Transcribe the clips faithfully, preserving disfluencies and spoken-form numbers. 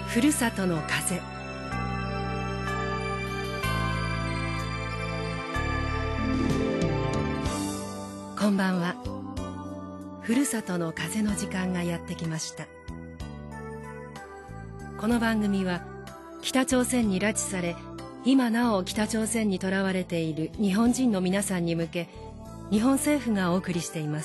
ふるさとの風。こんばんは。ふるさとの風の時間がやってきました。この番組は北朝鮮に拉致され、今なお北朝鮮にとらわれている日本人の皆さんに向け、日本政府がお送りしています。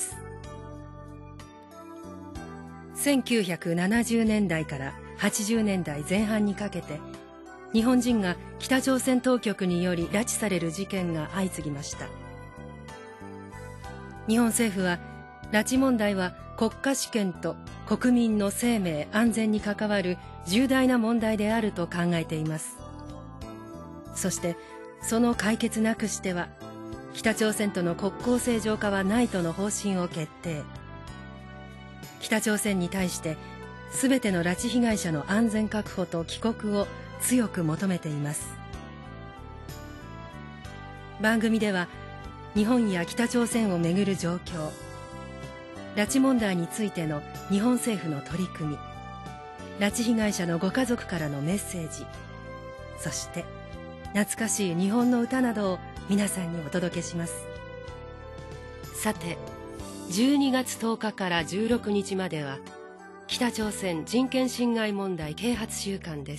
せんきゅうひゃくななじゅうねんだいからはちじゅうねんだいぜん半にかけて、日本人が北朝鮮当局により拉致される事件が相次ぎました。日本政府は、拉致問題は国家主権と国民の生命安全に関わる重大な問題であると考えています。そしてその解決なくしては北朝鮮との国交正常化はないとの方針を決定。北朝鮮に対してすべての拉致被害者の安全確保と帰国を強く求めています。番組では日本や北朝鮮をめぐる状況、拉致問題についての日本政府の取り組み、拉致被害者のご家族からのメッセージ、そして懐かしい日本の歌などを皆さんにお届けします。さて、じゅうにがつとおかからじゅうろくにちまでは北朝鮮人権侵害問題啓発週間です。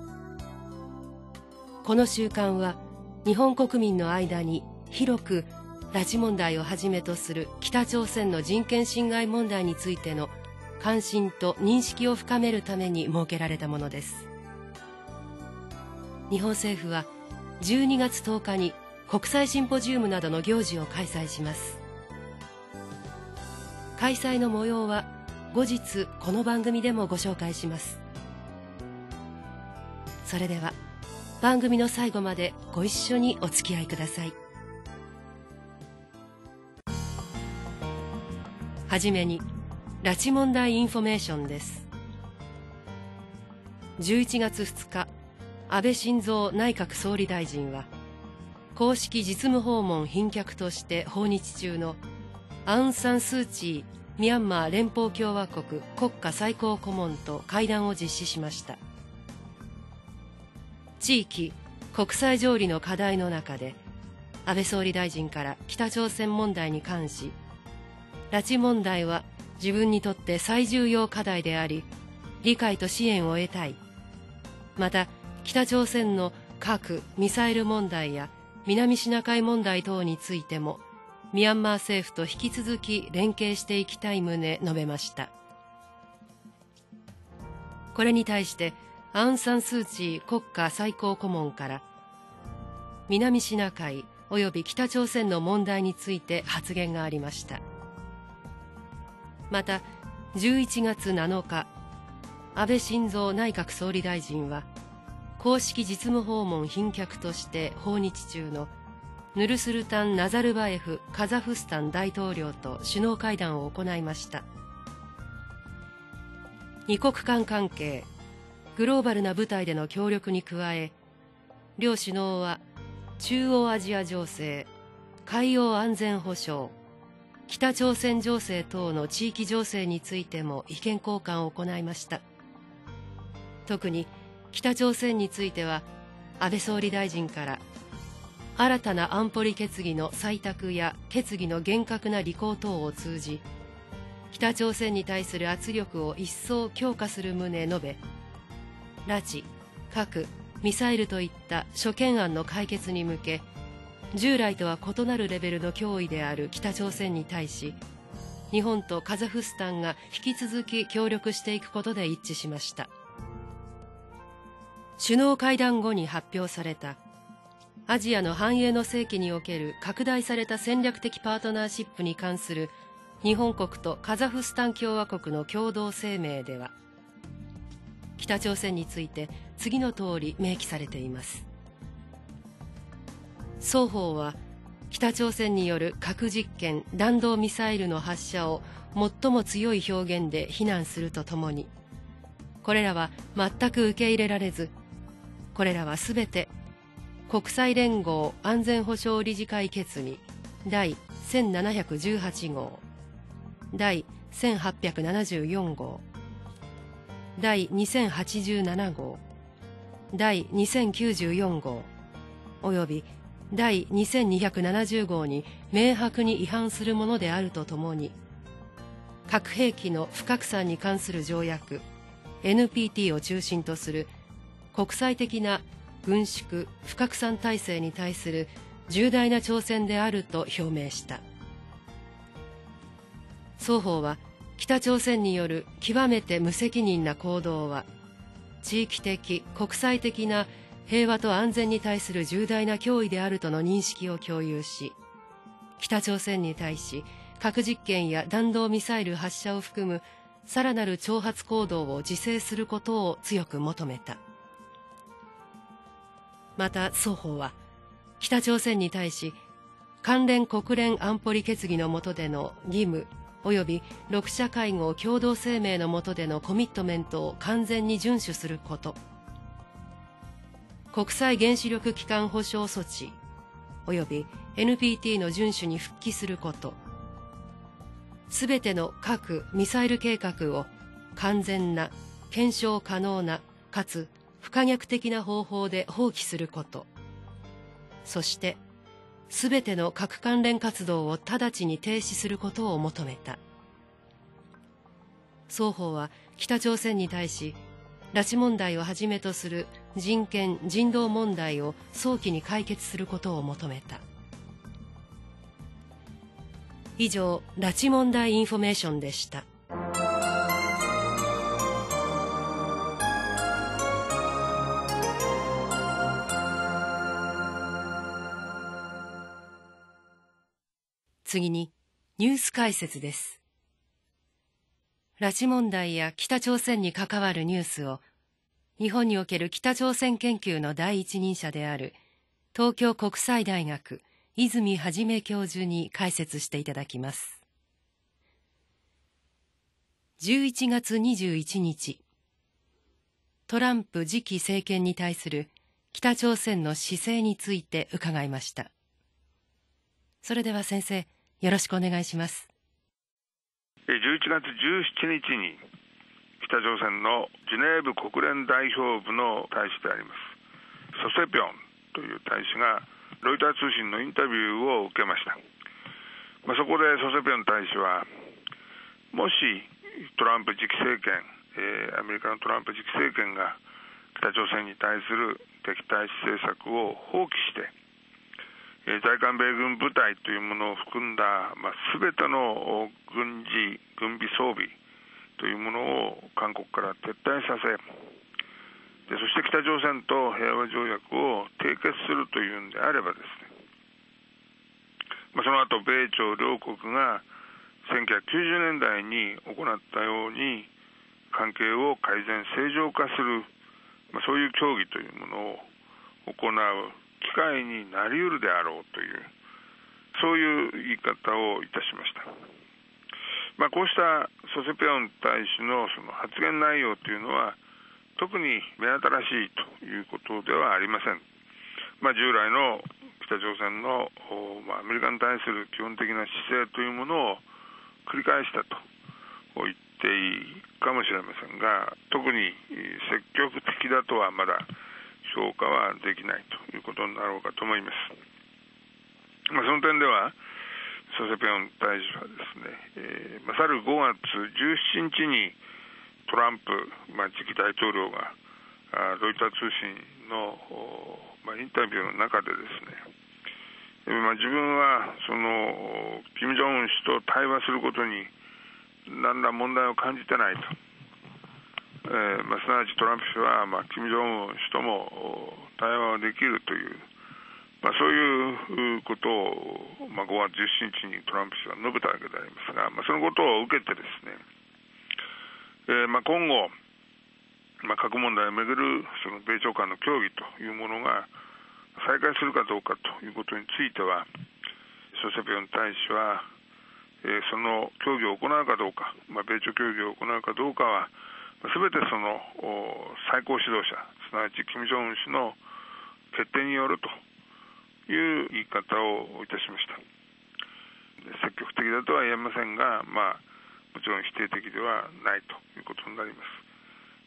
この週間は日本国民の間に広く拉致問題をはじめとする北朝鮮の人権侵害問題についての関心と認識を深めるために設けられたものです。日本政府はじゅうにがつとおかに国際シンポジウムなどの行事を開催します。開催の模様は後日この番組でもご紹介します。それでは番組の最後までご一緒にお付き合いください。はじめに拉致問題インフォメーションです。じゅういちがつふつか、安倍晋三内閣総理大臣は公式実務訪問賓客として訪日中のアウン・サン・スー・チーミャンマー連邦共和国国家最高顧問と会談を実施しました。地域・国際条理の課題の中で、安倍総理大臣から北朝鮮問題に関し、拉致問題は自分にとって最重要課題であり、理解と支援を得たい。また、北朝鮮の核・ミサイル問題や南シナ海問題等についても、ミャンマー政府と引き続き連携していきたい旨述べました。これに対して、アウン・サン・スー・チー国家最高顧問から、南シナ海及び北朝鮮の問題について発言がありました。また、じゅういちがつなのか、安倍晋三内閣総理大臣は、公式実務訪問賓客として訪日中のヌルスルタン・ナザルバエフカザフスタン大統領と首脳会談を行いました。二国間関係、グローバルな舞台での協力に加え、両首脳は中央アジア情勢、海洋安全保障、北朝鮮情勢等の地域情勢についても意見交換を行いました。特に北朝鮮については、安倍総理大臣から新たな安保理決議の採択や決議の厳格な履行等を通じ、北朝鮮に対する圧力を一層強化する旨述べ、拉致、核、ミサイルといった諸懸案の解決に向け、従来とは異なるレベルの脅威である北朝鮮に対し、日本とカザフスタンが引き続き協力していくことで一致しました。首脳会談後に発表された、アジアの繁栄の世紀における拡大された戦略的パートナーシップに関する日本国とカザフスタン共和国の共同声明では、北朝鮮について次の通り明記されています。双方は北朝鮮による核実験・弾道ミサイルの発射を最も強い表現で非難するとともに、これらは全く受け入れられず、これらはすべて国際連合安全保障理事会決議第せんななひゃくじゅうはちごう、第せんはっぴゃくななじゅうよんごう、 第にせんはちじゅうなな号、第にせんきゅうじゅうよん号および第にせんにひゃくななじゅう号に明白に違反するものであるとともに、核兵器の不拡散に関する条約 エヌピーティー を中心とする国際的な軍縮不拡散体制に対する重大な挑戦であると表明した。双方は北朝鮮による極めて無責任な行動は地域的国際的な平和と安全に対する重大な脅威であるとの認識を共有し、北朝鮮に対し核実験や弾道ミサイル発射を含むさらなる挑発行動を自制することを強く求めた。また双方は北朝鮮に対し関連国連安保理決議の下での義務及びろく者会合共同声明の下でのコミットメントを完全に遵守すること、国際原子力機関保障措置及び エヌピーティー の遵守に復帰すること、すべての核・ミサイル計画を完全な、検証可能な、かつ不可逆的な方法で放棄すること、そしてすべての核関連活動を直ちに停止することを求めた。双方は北朝鮮に対し、拉致問題をはじめとする人権・人道問題を早期に解決することを求めた。以上、拉致問題インフォメーションでした。次に、ニュース解説です。拉致問題や北朝鮮に関わるニュースを、日本における北朝鮮研究の第一人者である、東京国際大学、泉元教授に解説していただきます。じゅういちがつにじゅういちにち、トランプ次期政権に対する北朝鮮の姿勢について伺いました。それでは先生、よろしくお願いします。 じゅういちがつじゅうしちにちに北朝鮮のジュネーブ国連代表部の大使でありますソセピョンという大使がロイター通信のインタビューを受けました。まあ、そこでソセピョン大使は、もしトランプ次期政権、えー、アメリカのトランプ次期政権が北朝鮮に対する敵対政策を放棄して在韓米軍部隊というものを含んだ、まあ、全ての軍事、軍備装備というものを韓国から撤退させ、でそして北朝鮮と平和条約を締結するというんであればですね、まあ、その後米朝両国がせんきゅうひゃくきゅうじゅうねんだいに行ったように関係を改善正常化する、まあ、そういう協議というものを行う機会になり得るであろうという、そういう言い方をいたしました。まあ、こうしたソセピョン大使のその発言内容というのは特に目新しいということではありません。まあ、従来の北朝鮮の、まあ、アメリカに対する基本的な姿勢というものを繰り返したと言っていいかもしれませんが、特に積極的だとはまだ評価はできないということになろうかと思います。まあ、その点ではソセピョン大使はですね、えーまあ、去るごがつじゅうしちにちにトランプ、まあ、次期大統領がロイター通信の、まあ、インタビューの中でですね、まあ、自分はその金正恩氏と対話することに何ら問題を感じてないと。えーまあ、すなわちトランプ氏は、まあ、金正恩氏とも対話ができるという、まあ、そういうことを、まあ、ごがつじゅうしちにちにトランプ氏は述べたわけでありますが、まあ、そのことを受けてですね、えーまあ、今後、まあ、核問題をめぐるその米朝間の協議というものが再開するかどうかということについては、ソセピョン大使は、えー、その協議を行うかどうか、まあ、米朝協議を行うかどうかはすべてその最高指導者、すなわち金正恩氏の決定によるという言い方をいたしました。積極的だとは言えませんが、まあ、もちろん否定的ではないということになります。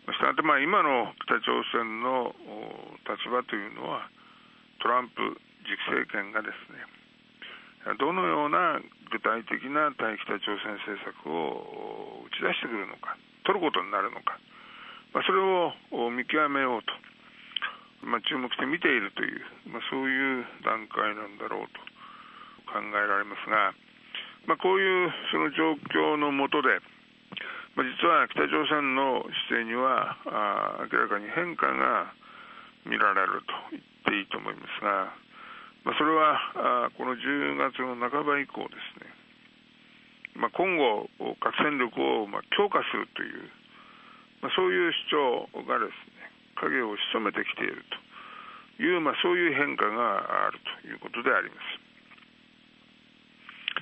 したがってまあ今の北朝鮮の立場というのは、トランプ次期政権がですね、どのような具体的な対北朝鮮政策を打ち出してくるのか、取ることになるのか、まあ、それを見極めようと、まあ、注目して見ているという、まあ、そういう段階なんだろうと考えられますが、まあ、こういうその状況の下で、まあ、実は北朝鮮の姿勢にはあ明らかに変化が見られると言っていいと思いますが、まあ、それはあこのじゅうがつの半ば以降ですね、まあ、今後核戦力をまあ強化するという、まあ、そういう主張がですね影を潜めてきているという、まあ、そういう変化があるということであります。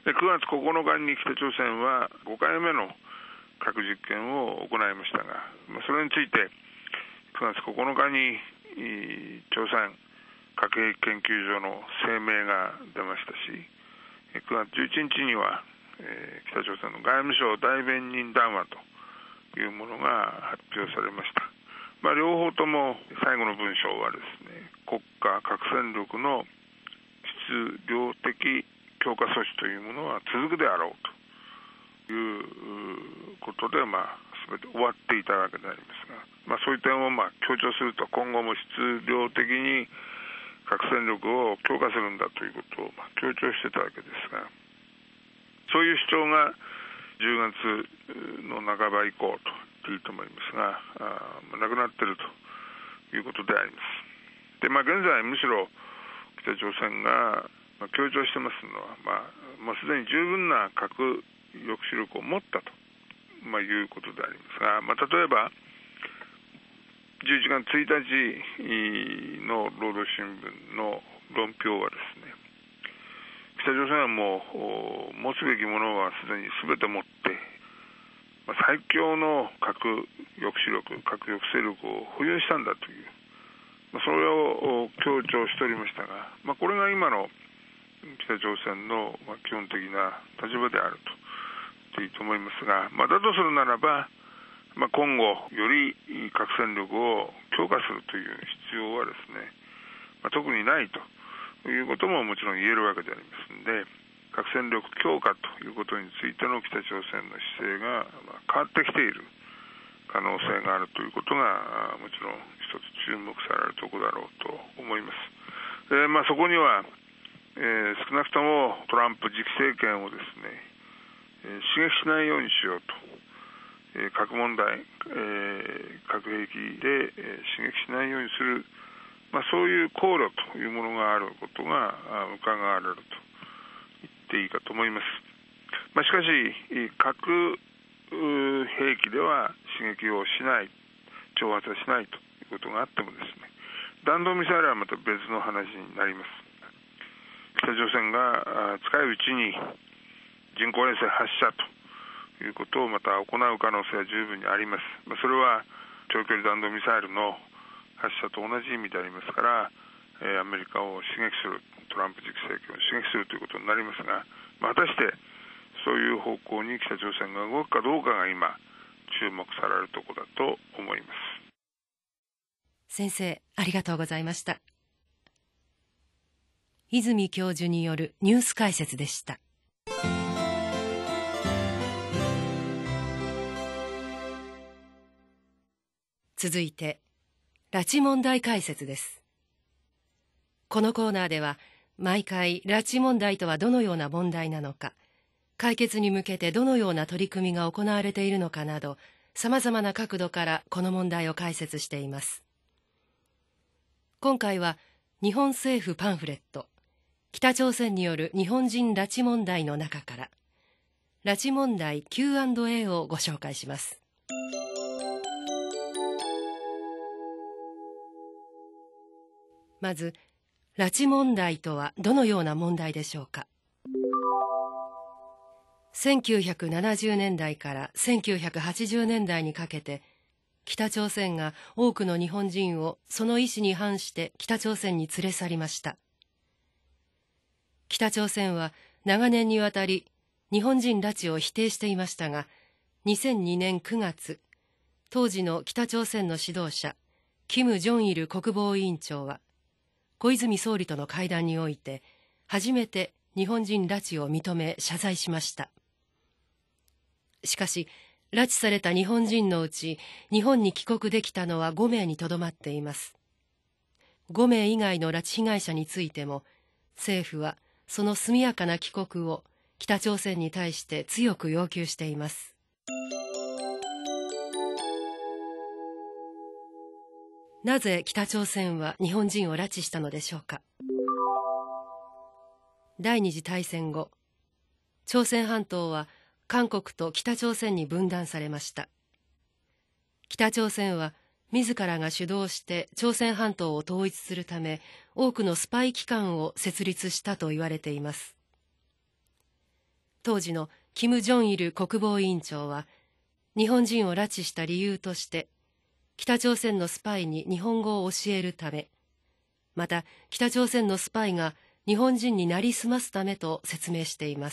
でくがつここのかに北朝鮮はごかいめの核実験を行いましたが、まあ、それについてくがつここのかに朝鮮核兵器研究所の声明が出ましたし、くがつじゅういちにちには、えー、北朝鮮の外務省代弁人談話というものが発表されました。まあ、両方とも最後の文章はですね、国家核戦力の質量的強化措置というものは続くであろうということで、まあ、全て終わっていたわけでありますが、まあ、そういう点をまあ強調すると、今後も質量的に核戦力を強化するんだということをまあ強調してたわけですが、そういう主張がじゅうがつの半ば以降と言っていいと思いますが、あなくなっているということであります。で、まあ、現在むしろ北朝鮮が強調してますのは、まあ、もうすでに十分な核抑止力を持ったと、まあ、いうことでありますが、まあ、例えばじゅういちがつついたちの労働新聞の論評はですね、北朝鮮はもう持つべきものはすでに全て持って、まあ、最強の核抑止力、核抑制力を保有したんだという、まあ、それを強調しておりましたが、まあ、これが今の北朝鮮の基本的な立場であると言っていいと思いますが、まあ、だとするならば、まあ、今後より核戦力を強化するという必要はですね、まあ、特にないということももちろん言えるわけでありますので、核戦力強化ということについての北朝鮮の姿勢が変わってきている可能性があるということがもちろん一つ注目されるところだろうと思います。で、まあ、そこには、えー、少なくともトランプ次期政権をですね、えー、刺激しないようにしようと、えー、核問題、えー、核兵器で、えー、刺激しないようにする、まあ、そういう考慮というものがあることが伺われると言っていいかと思います。まあ、しかし核兵器では刺激をしない、挑発はしないということがあってもですね、弾道ミサイルはまた別の話になります。北朝鮮が近いうちに人工衛星発射ということをまた行う可能性は十分にあります。まあ、それは長距離弾道ミサイルの発射と同じ意味でありますから、えー、アメリカを刺激する、トランプ次期政権を刺激するということになりますが、まあ、果たしてそういう方向に北朝鮮が動くかどうかが今注目されるところだと思います。 先生、ありがとうございました。泉教授によるニュース解説でした。続いて拉致問題解説です。このコーナーでは毎回拉致問題とはどのような問題なのか、解決に向けてどのような取り組みが行われているのかなど、さまざまな角度からこの問題を解説しています。今回は日本政府パンフレット北朝鮮による日本人拉致問題の中から拉致問題 キューアンドエー をご紹介します。まず、拉致問題とはどのような問題でしょうか。せんきゅうひゃくななじゅうねんだいからせんきゅうひゃくはちじゅうねんだいにかけて、北朝鮮が多くの日本人をその意思に反して北朝鮮に連れ去りました。北朝鮮は長年にわたり日本人拉致を否定していましたが、にせんにねんくがつ、 当時の北朝鮮の指導者キム・ジョンイル国防委員長は小泉総理との会談において初めて日本人拉致を認め謝罪しました。しかし拉致された日本人のうち日本に帰国できたのはごめいにとどまっています。ごめい以外の拉致被害者についても政府はその速やかな帰国を北朝鮮に対して強く要求しています。なぜ北朝鮮は日本人を拉致したのでしょうか。第二次大戦後、朝鮮半島は韓国と北朝鮮に分断されました。北朝鮮は自らが主導して朝鮮半島を統一するため多くのスパイ機関を設立したと言われています。当時のキム・ジョンイル国防委員長は日本人を拉致した理由として北朝鮮のスパイに日本語を教えるため、また北朝鮮のスパイが日本人になりすますためと説明しています。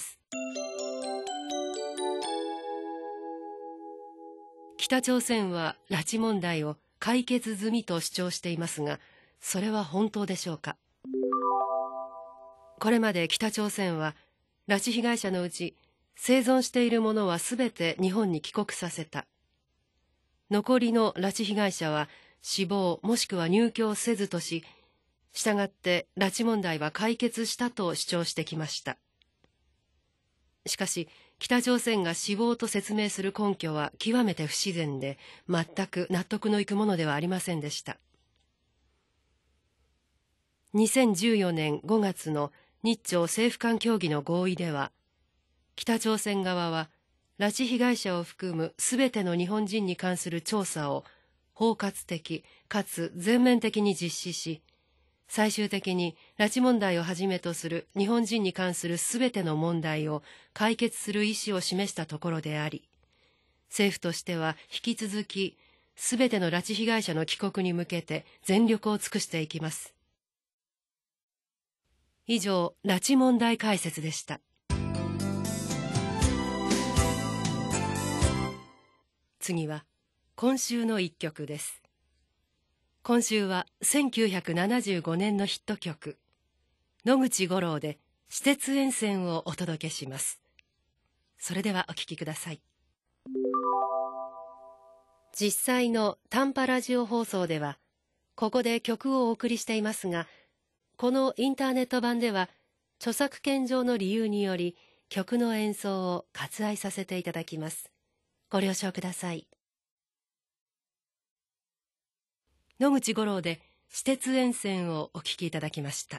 北朝鮮は拉致問題を解決済みと主張していますが、それは本当でしょうか。これまで北朝鮮は拉致被害者のうち生存している者はすべて日本に帰国させた。残りの拉致被害者は死亡もしくは入居せずとし、したがって拉致問題は解決したと主張してきました。しかし北朝鮮が死亡と説明する根拠は極めて不自然で、全く納得のいくものではありませんでした。にせんじゅうよねんごがつの日朝政府間協議の合意では、北朝鮮側は拉致被害者を含むすべての日本人に関する調査を包括的かつ全面的に実施し、最終的に拉致問題をはじめとする日本人に関するすべての問題を解決する意思を示したところであり、政府としては引き続きすべての拉致被害者の帰国に向けて全力を尽くしていきます。以上、拉致問題解説でした。次は今週の一曲です。今週はせんきゅうひゃくななじゅうごねんのヒット曲野口五郎で私鉄沿線をお届けします。それではお聴きください。実際の短波ラジオ放送ではここで曲をお送りしていますが、このインターネット版では著作権上の理由により曲の演奏を割愛させていただきます。ご了承ください。野口五郎で私鉄沿線をお聴きいただきました。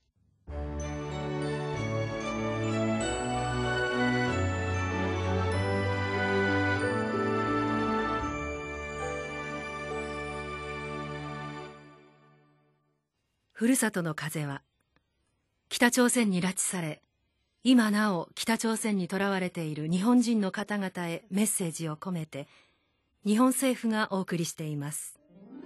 ふるさとの風は北朝鮮に拉致され、今なお北朝鮮にとらわれている日本人の方々へメッセージを込めて日本政府がお送りしています。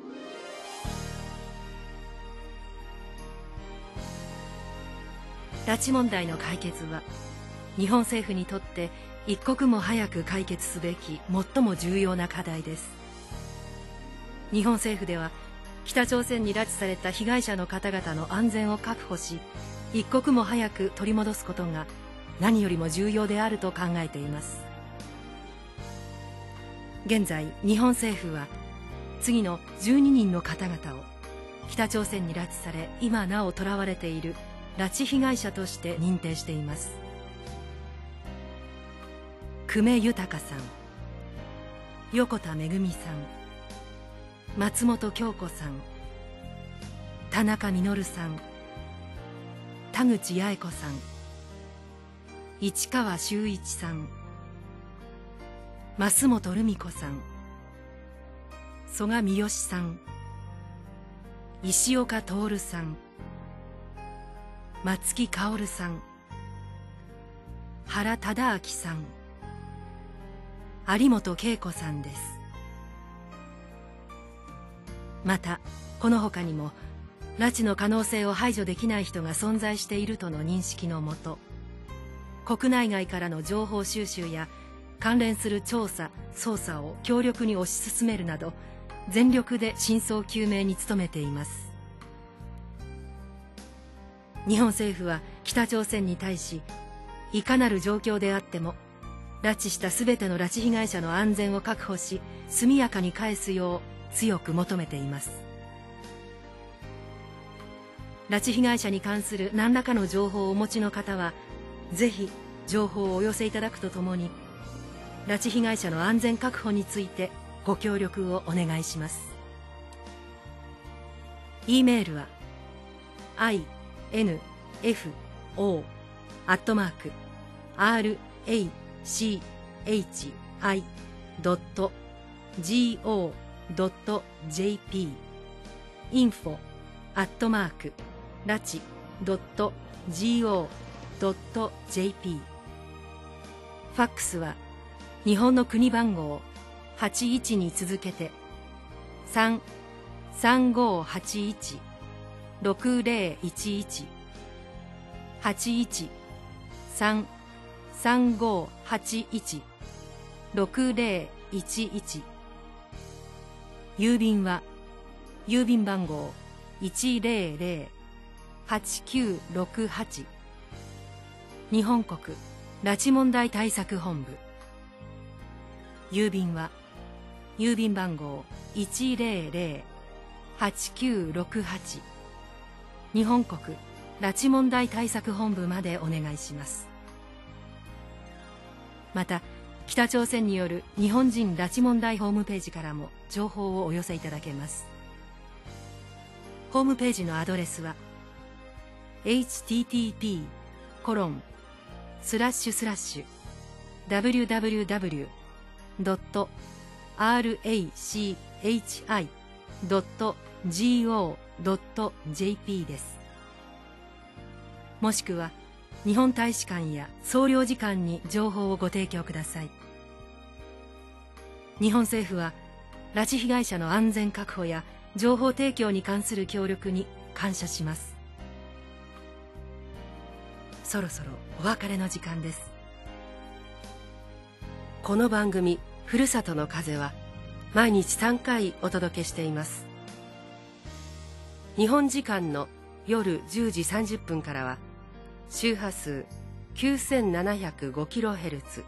拉致問題の解決は日本政府にとって一刻も早く解決すべき最も重要な課題です。日本政府では北朝鮮に拉致された被害者の方々の安全を確保し、一刻も早く取り戻すことが何よりも重要であると考えています。現在日本政府は次のじゅうににんの方々を北朝鮮に拉致され今なお囚われている拉致被害者として認定しています。久米豊さん、横田めぐみさん、松本京子さん、田中実さん、田口八重子さん、市川修一さん、増本留美子さん、曽我三好さん、石岡徹さん、松木薫さん、原忠明さん、有本恵子さんです。またこの他にも拉致の可能性を排除できない人が存在しているとの認識のもと、国内外からの情報収集や関連する調査・捜査を強力に推し進めるなど、全力で真相究明に努めています。日本政府は北朝鮮に対し、いかなる状況であっても拉致したすべての拉致被害者の安全を確保し、速やかに返すよう強く求めています。拉致被害者に関する何らかの情報をお持ちの方は、ぜひ情報をお寄せいただくとともに、拉致被害者の安全確保についてご協力をお願いします。E メールは アイエヌエフオー アットマーク アールエーシーエイチアイ ドット ジーオー ドット ジェーピー インフォ アットマーク ラチ ドット ジーオー ドット ジェーピー ファックスは日本の国番号はちいちに続けて さんさんごはちいちろくぜろいちいち はちいち さんさんごはちいちろくぜろいちいち、郵便は郵便番号いちぜろぜろはちきゅうろくはち、日本国拉致問題対策本部。郵便は郵便番号いちぜろぜろはちきゅうろくはち、日本国拉致問題対策本部までお願いします。また、北朝鮮による日本人拉致問題ホームページからも情報をお寄せいただけます。ホームページのアドレスは エイチティーティーピー コロン スラッシュスラッシュ ダブリュダブリュダブリュ ドット アールエーシーエイチアイ ドット ジーオー ドット ジェーピー です。もしくは日本大使館や総領事館に情報をご提供ください。日本政府は拉致被害者の安全確保や情報提供に関する協力に感謝します。そろそろお別れの時間です。この番組「ふるさとの風」は毎日さんかいお届けしています。日本時間の夜じゅうじさんじゅっぷんからは周波数 きゅうせんななひゃくごキロヘルツ、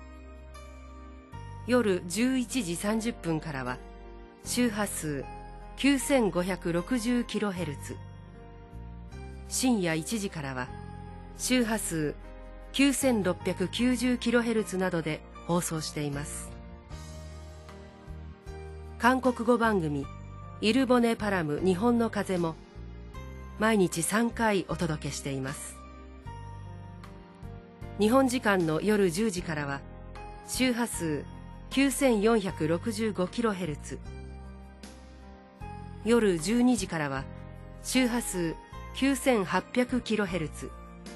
夜じゅういちじさんじゅっぷんからは周波数 きゅうせんごひゃくろくじゅうキロヘルツ、深夜いちじからは周波数 きゅうせんろっぴゃくきゅうじゅうキロヘルツ などで放送しています。韓国語番組「イルボネパラム日本の風」も毎日さんかいお届けしています。日本時間の夜じゅうじからは周波数 きゅうせんよんひゃくろくじゅうごキロヘルツ、夜じゅうにじからは周波数 きゅうせんはっぴゃくキロヘルツ、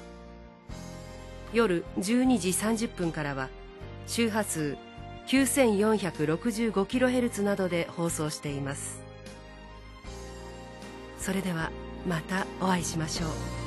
夜じゅうにじさんじゅっぷんからは周波数 きゅうせんよんひゃくろくじゅうごキロヘルツ などで放送しています。それではまたお会いしましょう。